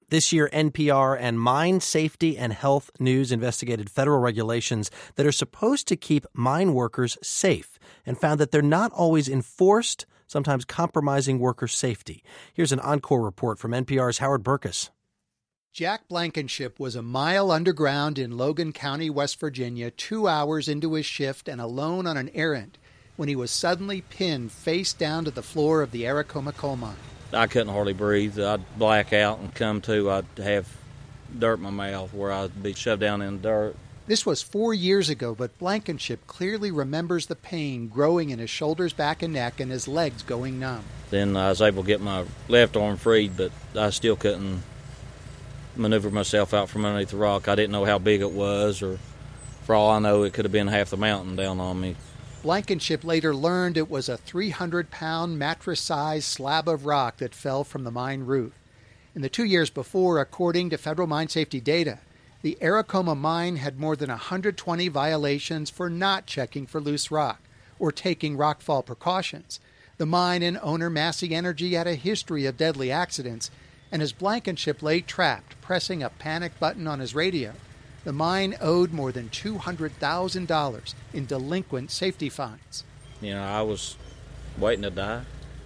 This year, NPR and Mine Safety and Health News investigated federal regulations that are supposed to keep mine workers safe and found that they're not always enforced, sometimes compromising worker safety. Here's an encore report from NPR's Howard Burkus. Jack Blankenship was a mile underground in Logan County, West Virginia, 2 hours into his shift and alone on an errand when he was suddenly pinned face down to the floor of the Aracoma coal mine. I couldn't hardly breathe. I'd black out and come to. I'd have dirt in my mouth where I'd be shoved down in the dirt. This was 4 years ago, but Blankenship clearly remembers the pain growing in his shoulders, back, and neck, and his legs going numb. Then I was able to get my left arm freed, but I still couldn't maneuver myself out from underneath the rock. I didn't know how big it was, or for all I know, it could have been half the mountain down on me. Blankenship later learned it was a 300-pound mattress-sized slab of rock that fell from the mine roof. In the 2 years before, according to federal mine safety data, the Aracoma mine had more than 120 violations for not checking for loose rock or taking rockfall precautions. The mine and owner Massey Energy had a history of deadly accidents, and as Blankenship lay trapped, pressing a panic button on his radio, the mine owed more than $200,000 in delinquent safety fines. You know, I was waiting to die.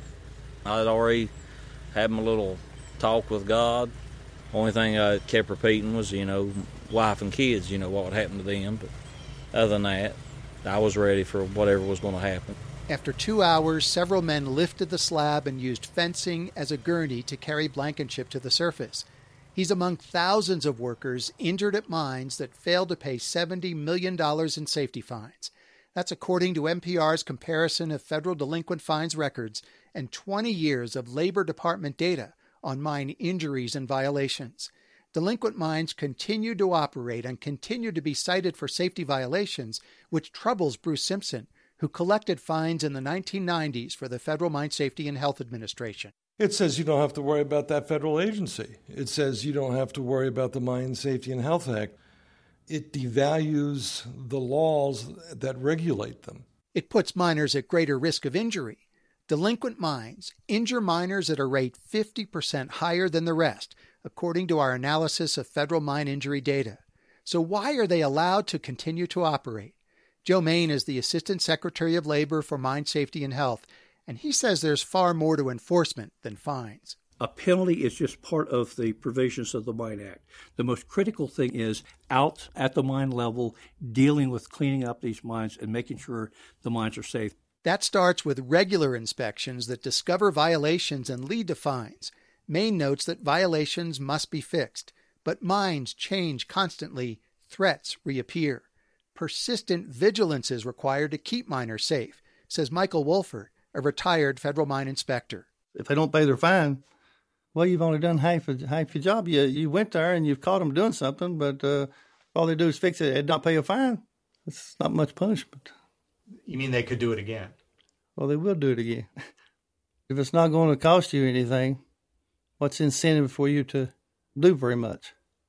I had already had my little talk with God. Only thing I kept repeating was, wife and kids, what would happen to them. But other than that, I was ready for whatever was going to happen. After 2 hours, several men lifted the slab and used fencing as a gurney to carry Blankenship to the surface. He's among thousands of workers injured at mines that failed to pay $70 million in safety fines. That's according to NPR's comparison of federal delinquent fines records and 20 years of Labor Department data on mine injuries and violations. Delinquent mines continue to operate and continue to be cited for safety violations, which troubles Bruce Simpson, who collected fines in the 1990s for the Federal Mine Safety and Health Administration. It says you don't have to worry about that federal agency. It says you don't have to worry about the Mine Safety and Health Act. It devalues the laws that regulate them. It puts miners at greater risk of injury. Delinquent mines injure miners at a rate 50% higher than the rest, according to our analysis of federal mine injury data. So why are they allowed to continue to operate? Joe Main is the Assistant Secretary of Labor for Mine Safety and Health, and he says there's far more to enforcement than fines. A penalty is just part of the provisions of the Mine Act. The most critical thing is out at the mine level, dealing with cleaning up these mines and making sure the mines are safe. That starts with regular inspections that discover violations and lead to fines. Main notes that violations must be fixed, but mines change constantly, threats reappear. Persistent vigilance is required to keep miners safe, says Michael Wolford, a retired federal mine inspector. If they don't pay their fine, well, you've only done half your job. You went there and you've caught them doing something, but all they do is fix it and not pay a fine. It's not much punishment. You mean they could do it again? Well, they will do it again. If it's not going to cost you anything, what's the incentive for you to do very much?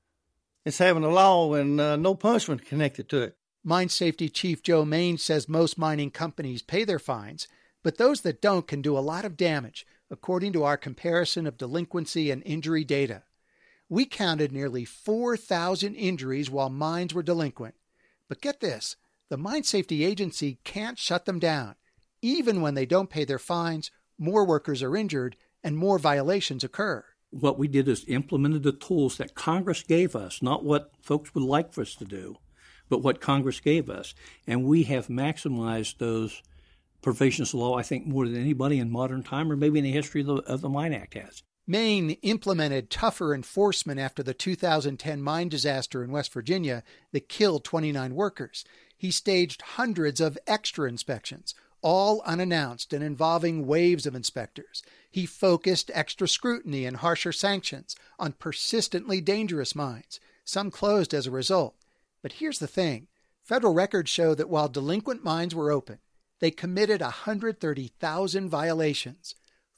It's having a law and no punishment connected to it. Mine Safety Chief Joe Main says most mining companies pay their fines, but those that don't can do a lot of damage, according to our comparison of delinquency and injury data. We counted nearly 4,000 injuries while mines were delinquent. But get this, the Mine Safety Agency can't shut them down. Even when they don't pay their fines, more workers are injured and more violations occur. What we did is implemented the tools that Congress gave us, not what folks would like for us to do, but what Congress gave us. And we have maximized those provisions of law, I think, more than anybody in modern time or maybe in the history of the Mine Act has. Maine implemented tougher enforcement after the 2010 mine disaster in West Virginia that killed 29 workers. He staged hundreds of extra inspections, all unannounced and involving waves of inspectors. He focused extra scrutiny and harsher sanctions on persistently dangerous mines. Some closed as a result. But here's the thing. Federal records show that while delinquent mines were open, they committed 130,000 violations.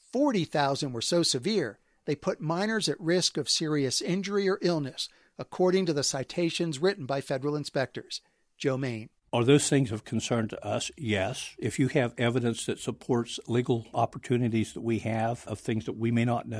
40,000 were so severe, they put miners at risk of serious injury or illness, according to the citations written by federal inspectors. Joe Main. Are those things of concern to us? Yes. If you have evidence that supports legal opportunities that we have of things that we may not know,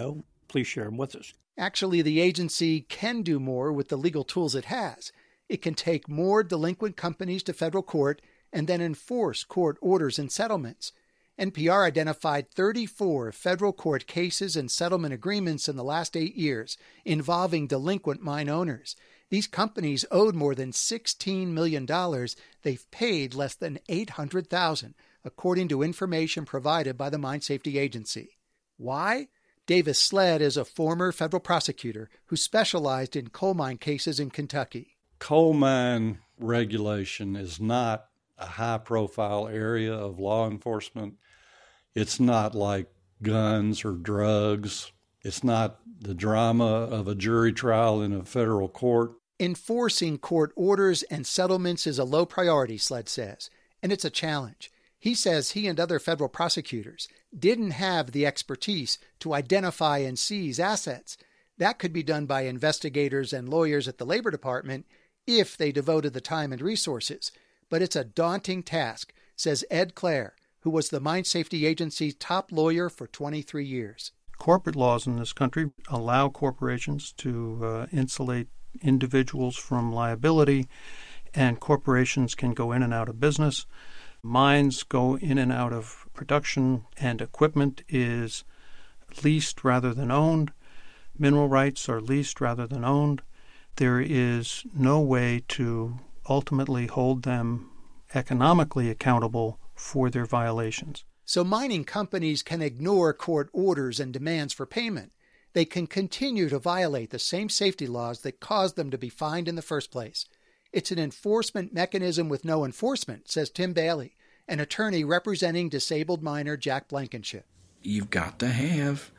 please share them with us. Actually, the agency can do more with the legal tools it has. It can take more delinquent companies to federal court and then enforce court orders and settlements. NPR identified 34 federal court cases and settlement agreements in the last 8 years involving delinquent mine owners. These companies owed more than $16 million. They've paid less than $800,000, according to information provided by the Mine Safety Agency. Why? Davis Sled is a former federal prosecutor who specialized in coal mine cases in Kentucky. Coal mine regulation is not a high-profile area of law enforcement. It's not like guns or drugs. It's not the drama of a jury trial in a federal court. Enforcing court orders and settlements is a low priority, Sled says, and it's a challenge. He says he and other federal prosecutors didn't have the expertise to identify and seize assets. That could be done by investigators and lawyers at the Labor Department if they devoted the time and resources. But it's a daunting task, says Ed Clare, who was the Mine Safety Agency's top lawyer for 23 years. Corporate laws in this country allow corporations to insulate individuals from liability, and corporations can go in and out of business. Mines go in and out of production, and equipment is leased rather than owned. Mineral rights are leased rather than owned. There is no way to ultimately hold them economically accountable for their violations. So mining companies can ignore court orders and demands for payment. They can continue to violate the same safety laws that caused them to be fined in the first place. It's an enforcement mechanism with no enforcement, says Tim Bailey, an attorney representing disabled miner Jack Blankenship. You've got to have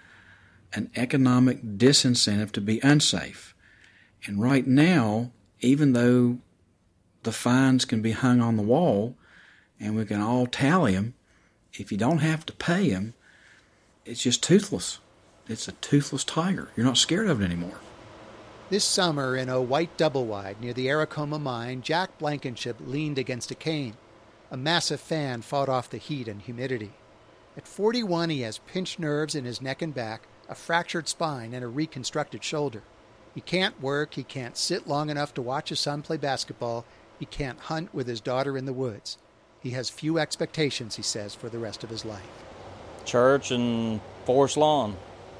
an economic disincentive to be unsafe. And right now, even though the fines can be hung on the wall and we can all tally them, if you don't have to pay them, it's just toothless. It's a toothless tiger. You're not scared of it anymore. This summer, in a white double-wide near the Aracoma mine, Jack Blankenship leaned against a cane. A massive fan fought off the heat and humidity. At 41, he has pinched nerves in his neck and back, a fractured spine, and a reconstructed shoulder. He can't work, he can't sit long enough to watch his son play basketball, he can't hunt with his daughter in the woods. He has few expectations, he says, for the rest of his life. Church and Forest Lawn.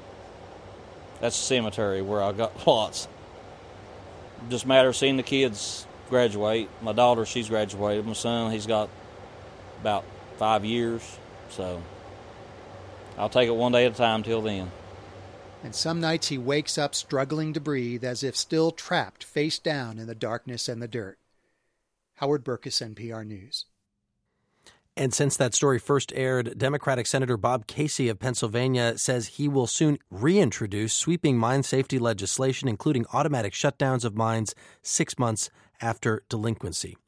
That's a cemetery where I got plots. Just a matter of seeing the kids graduate. My daughter, she's graduated. My son, he's got about 5 years. So I'll take it one day at a time till then. And some nights he wakes up struggling to breathe as if still trapped face down in the darkness and the dirt. Howard Burkus, NPR News. And since that story first aired, Democratic Senator Bob Casey of Pennsylvania says he will soon reintroduce sweeping mine safety legislation, including automatic shutdowns of mines 6 months after delinquency.